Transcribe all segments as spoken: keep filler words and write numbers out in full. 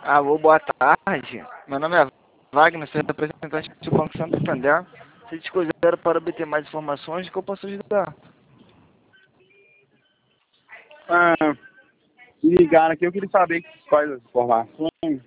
Alô, boa tarde. Meu nome é Wagner, sou representante do Banco Santander. Se desconsidera para obter mais informações, que eu posso ajudar? Ah, me ligaram aqui, eu queria saber quais as informações.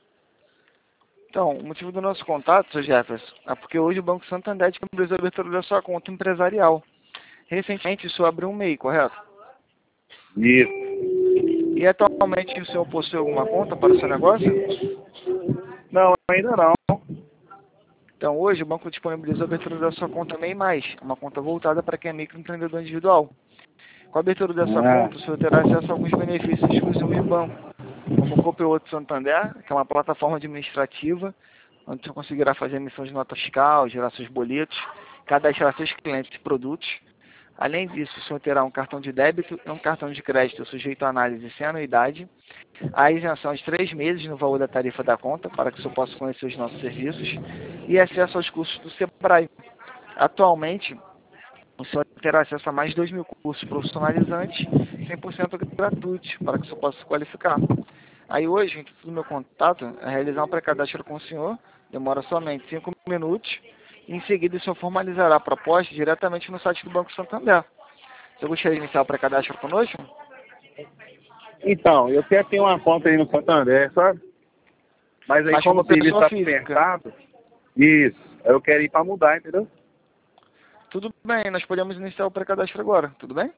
Então, o motivo do nosso contato, seu Jefferson, é porque hoje o Banco Santander disponibilizou a abertura da sua conta empresarial. Recentemente, o senhor abriu um M E I, correto? Isso. E atualmente o senhor possui alguma conta para o seu negócio? Não, ainda não. Então, hoje o banco disponibilizou a abertura da sua conta M E I mais, uma conta voltada para quem é microempreendedor individual. Com a abertura dessa Ah, conta, o senhor terá acesso a alguns benefícios exclusivos do banco, como o Copilot Santander, que é uma plataforma administrativa, onde você conseguirá fazer emissão de nota fiscal, gerar seus boletos, cadastrar seus clientes e produtos. Além disso, o senhor terá um cartão de débito e um cartão de crédito sujeito à análise sem anuidade, a isenção de três meses no valor da tarifa da conta, para que o senhor possa conhecer os nossos serviços, e acesso aos cursos do Sebrae. Atualmente, o senhor terá acesso a mais de dois mil cursos profissionalizantes, cem por cento gratuitos, para que o senhor possa se qualificar. Aí hoje, o meu contato é realizar um pré-cadastro com o senhor, demora somente cinco minutos, e em seguida o senhor formalizará a proposta diretamente no site do Banco Santander. Você gostaria de iniciar o pré-cadastro conosco? então, eu até tenho uma conta aí no Santander, sabe? Mas aí Mas como como o serviço pessoa está física. apertado, isso, eu quero ir para mudar, entendeu? Tudo bem, nós podemos iniciar o pré-cadastro agora, tudo bem?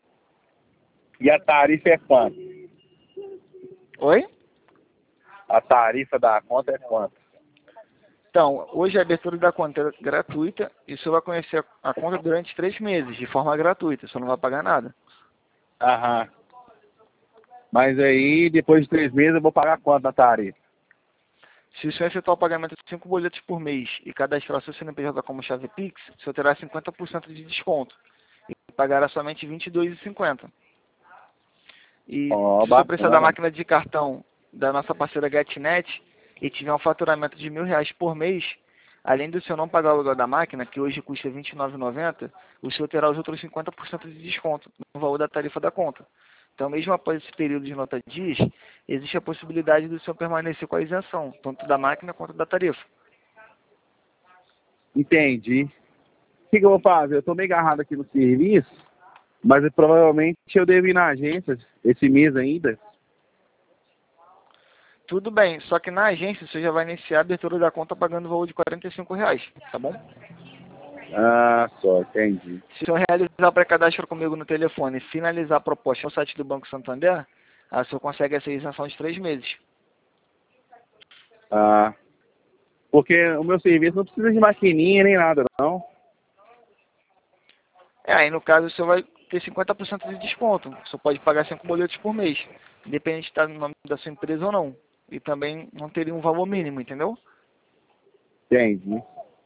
E a tarifa é quanto? Oi? A tarifa da conta é quanto? Então, hoje a abertura da conta é gratuita e o senhor vai conhecer a conta durante três meses, de forma gratuita, o senhor não vai pagar nada. Aham. Mas aí, depois de três meses, eu vou pagar quanto na tarifa? Se o senhor efetuar o pagamento de cinco boletos por mês e cadastrar seu C N P J como chave Pix, o senhor terá cinquenta por cento de desconto e pagará somente vinte e dois reais e cinquenta centavos. E Ó, se o senhor precisar da bacana. máquina de cartão da nossa parceira GetNet e tiver um faturamento de mil reais por mês, além do senhor não pagar o aluguel da máquina, que hoje custa vinte e nove reais e noventa centavos, o senhor terá os outros cinquenta por cento de desconto no valor da tarifa da conta. Então, mesmo após esse período de nota dias, existe a possibilidade do senhor permanecer com a isenção, tanto da máquina quanto da tarifa. Entendi. O que, que eu vou fazer? Eu estou meio agarrado aqui no serviço, mas eu, provavelmente eu devo ir na agência esse mês ainda. Tudo bem, só que na agência você já vai iniciar a abertura da conta pagando o valor de quarenta e cinco reais, tá bom? Ah, só, entendi. Se o senhor realizar o pré-cadastro comigo no telefone e finalizar a proposta no site do Banco Santander, aí o senhor consegue essa isenção de três meses. Ah, porque o meu serviço não precisa de maquininha nem nada, não. É, aí no caso o senhor vai ter cinquenta por cento de desconto. O senhor pode pagar cinco boletos por mês, independente de estar no nome da sua empresa ou não. E também não teria um valor mínimo, entendeu? Entendi.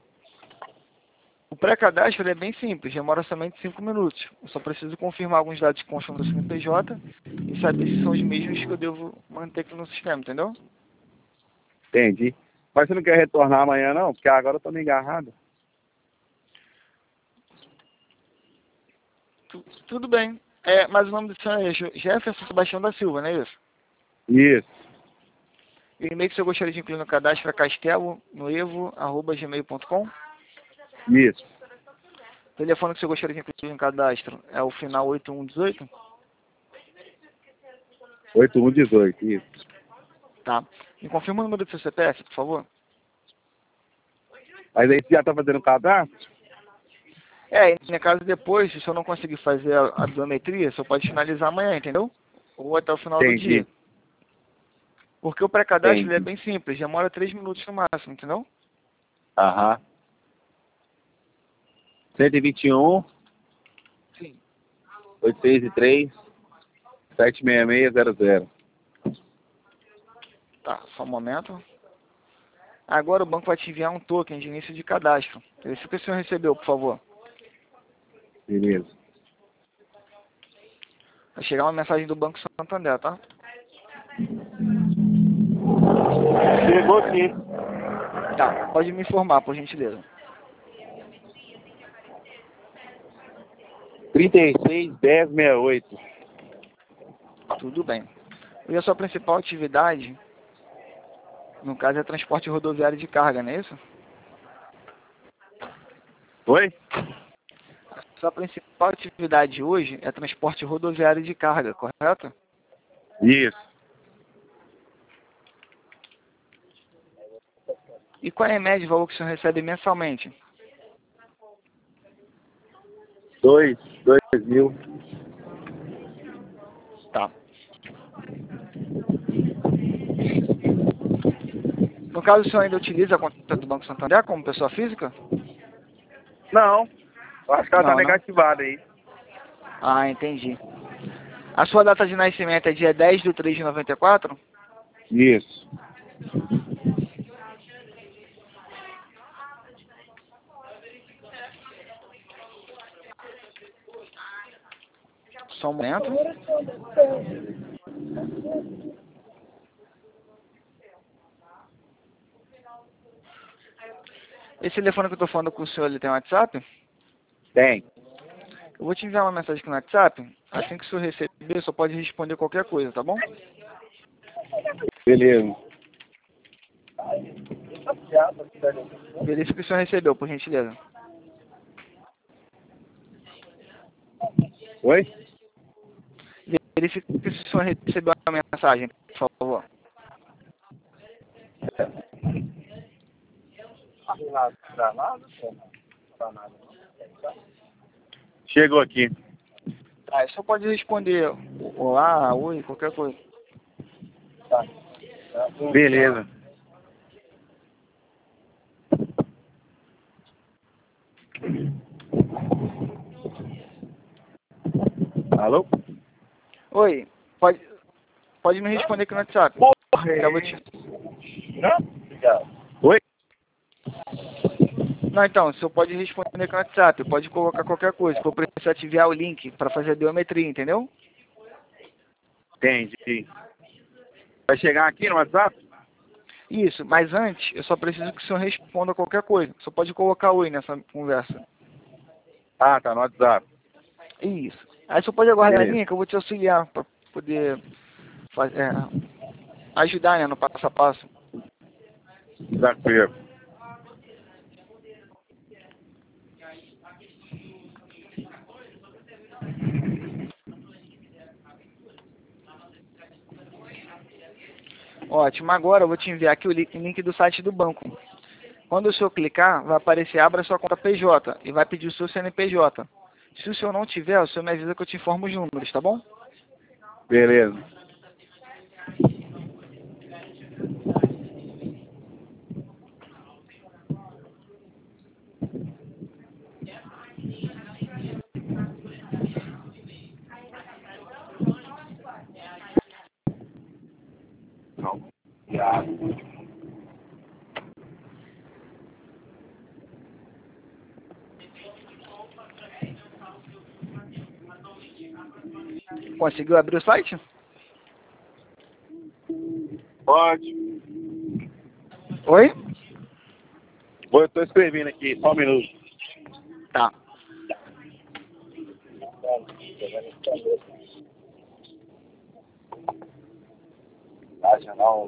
O pré-cadastro é bem simples, demora somente cinco minutos. Eu só preciso confirmar alguns dados que constam do C N P J e saber se são os mesmos que eu devo manter aqui no sistema, entendeu? Entendi. Mas você não quer retornar amanhã, não? Porque agora eu tô meio agarrado. Tu- tudo bem. É, mas o nome do senhor é Je- Jefferson Sebastião da Silva, não é isso? Isso, E o e-mail que o senhor gostaria de incluir no cadastro é castelonoevo arroba gmail ponto com. isso. O telefone que o senhor gostaria de incluir no cadastro é o final oito um um oito. oito um um oito, isso. Tá. Me confirma o número do seu C P F, por favor. Mas aí você já tá fazendo o cadastro? É, e no caso depois, se o senhor não conseguir fazer a, a biometria, o senhor pode finalizar amanhã, entendeu? Ou até o final do Entendi, dia. Porque o pré-cadastro ele é entendi. bem simples, demora três minutos no máximo, entendeu? Aham. cento e vinte e um, Sim. oito seis três, sete seis seis zero zero. Tá, só um momento. Agora o banco vai te enviar um token de início de cadastro. Esse que o senhor recebeu, por favor. Beleza. Vai chegar uma mensagem do Banco Santander, tá? Chegou aqui. Tá, pode me informar, por gentileza. trinta e seis, dez, sessenta e oito. Tudo bem. E a sua principal atividade No caso é transporte rodoviário de carga, não é isso? Oi? A sua principal atividade hoje é transporte rodoviário de carga, correto? Isso. E qual é a média de valor que o senhor recebe mensalmente? Dois, dois mil. Tá. No caso, o senhor ainda utiliza a conta do Banco Santander como pessoa física? Não. Eu acho que ela tá Não, não. negativada aí. Ah, entendi. A sua data de nascimento é dia dez de três de noventa e quatro? Isso. Só um momento. Esse telefone que eu estou falando com o senhor, ele tem WhatsApp? Tem. Eu vou te enviar uma mensagem aqui no WhatsApp. Assim que o senhor receber, só pode responder qualquer coisa, tá bom? Beleza. Verifique que o senhor recebeu, por gentileza. Oi? Verifique que o senhor recebeu a mensagem, por favor. Chegou aqui. Ah, só pode responder olá, oi, qualquer coisa. Beleza. Alô? Oi, pode, pode me responder aqui no WhatsApp. Porra! Que eu vou te... Oi? Não, então, o senhor pode responder aqui no WhatsApp, pode colocar qualquer coisa. Se for precisar te enviar o link para fazer a biometria, entendeu? Entendi. Vai chegar aqui no WhatsApp? Isso, mas antes, eu só preciso que o senhor responda qualquer coisa. Só pode colocar oi nessa conversa. Ah, tá no WhatsApp. Isso. Aí só pode aguardar a Beleza. linha que eu vou te auxiliar para poder fazer, é, ajudar, né, no passo a passo. Tranquilo. Ótimo, agora eu vou te enviar aqui o li- link do site do banco. Quando o senhor clicar, vai aparecer abra sua conta P J e vai pedir o seu C N P J. Se o senhor não tiver, o senhor me avisa que eu te informo os números, tá bom? Beleza. Não. Conseguiu abrir o site? Pode. Oi? Eu tô escrevendo aqui, só um minuto. Tá. Acha não.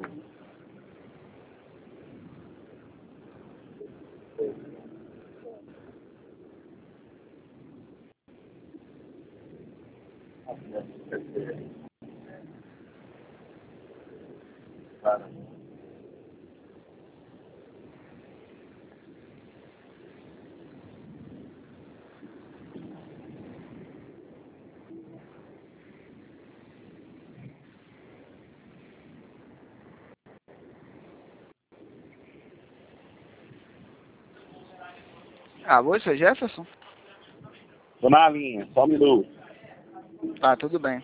Ah, você, Jefferson? Tô na linha, só um minuto. Tá, tudo bem.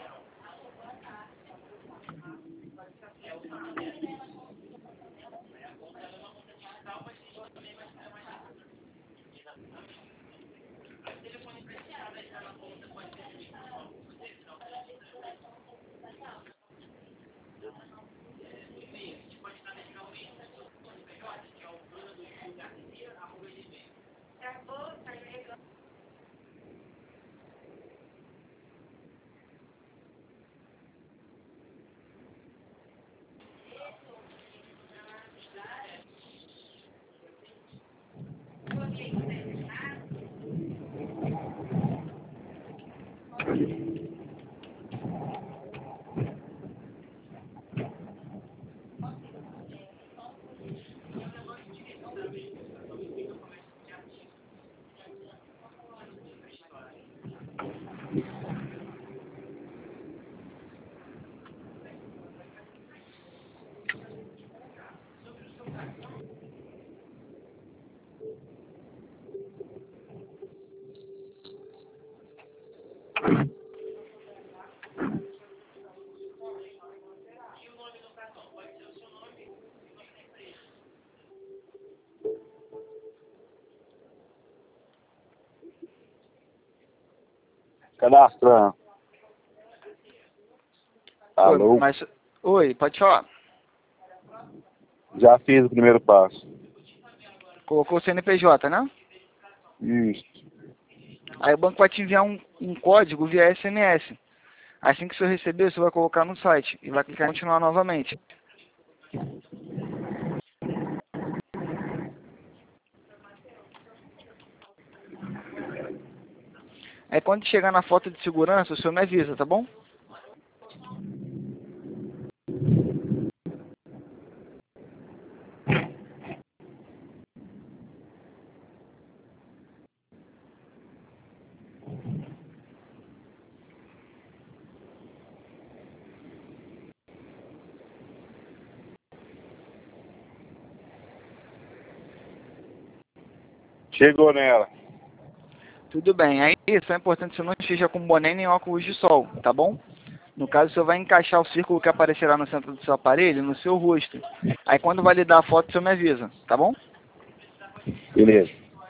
Cadastrando. Alô? Oi, mas... Oi, pode falar. Já fiz o primeiro passo. Colocou o C N P J, né? Isso. Aí o banco vai te enviar um, um código via S M S. Assim que você receber, você vai colocar no site e vai clicar em continuar novamente. Aí quando chegar na foto de segurança, o senhor me avisa, tá bom? Chegou nela. Tudo bem. Aí isso é importante que você não esteja com boné nem óculos de sol, tá bom? No caso, você vai encaixar o círculo que aparecerá no centro do seu aparelho no seu rosto. Aí quando validar a foto, você me avisa, tá bom? Beleza.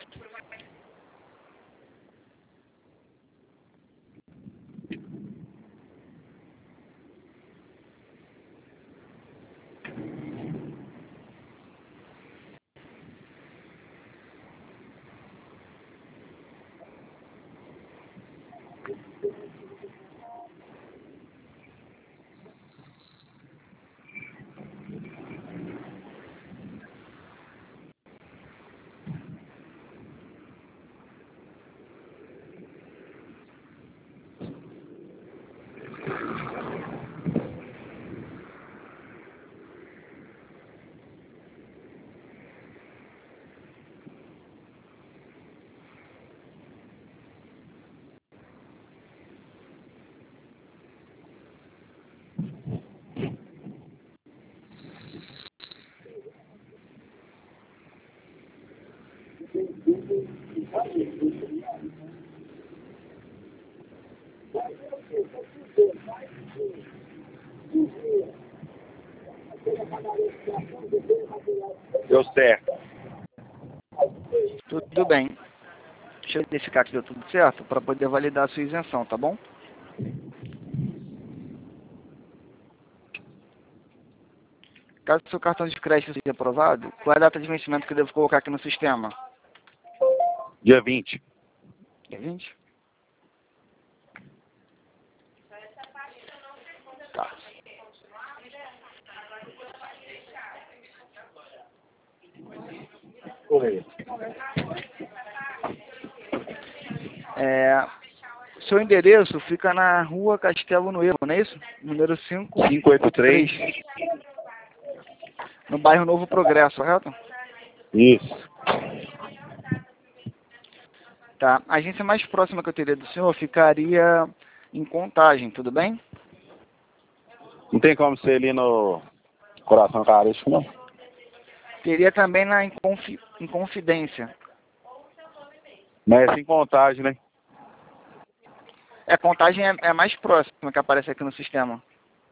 Deu certo. Tudo bem. Deixa eu verificar que deu tudo certo para poder validar a sua isenção, tá bom? Caso o seu cartão de crédito seja aprovado, qual é a data de vencimento que eu devo colocar aqui no sistema? Dia vinte. Dia vinte? Tá. Correio. É, seu endereço fica na rua Castelo Novo, não é isso? Número cinco cinco oito três. No bairro Novo Progresso, correto? Isso. Tá. A agência mais próxima que eu teria do senhor ficaria em Contagem, tudo bem? Não tem como ser ali no Coração Carístico, não? Teria também na Inconfi Inconfidência. Mas é sem Contagem, né? É, Contagem é, é mais próxima que aparece aqui no sistema.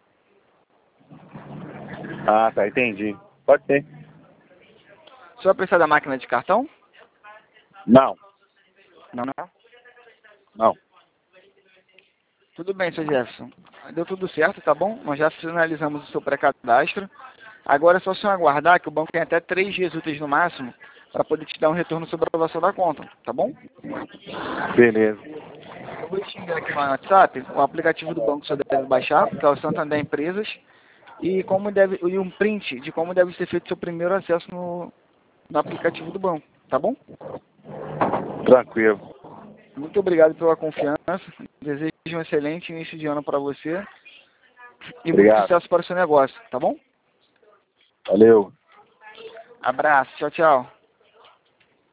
Ah, tá, entendi. Pode ser. O senhor precisa da máquina de cartão? Não, Não, não. não. Tudo bem, seu Jefferson. Deu tudo certo, tá bom? Nós já finalizamos o seu pré-cadastro. Agora é só o senhor aguardar que o banco tem até três dias úteis no máximo para poder te dar um retorno sobre a aprovação da conta, tá bom? Beleza. Eu vou te enviar aqui no WhatsApp o aplicativo do banco que o senhor deve baixar, que é o Santander Empresas, e, como deve, e um print de como deve ser feito o seu primeiro acesso no, no aplicativo do banco, tá bom? Tranquilo. Muito obrigado pela confiança. Desejo um excelente início de ano para você e muito Obrigado. sucesso para o seu negócio, tá bom? Valeu. Abraço, tchau, tchau.